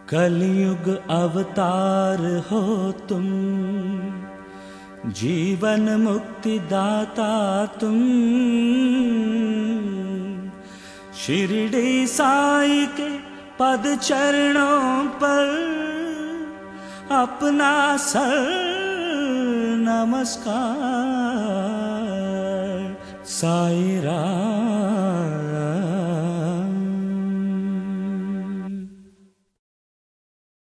कलयुग अवतार हो तुम, जीवन मुक्ति दाता तुम। शिरडी साई के पद चरणों पर अपना सर नमस्कार। साई राम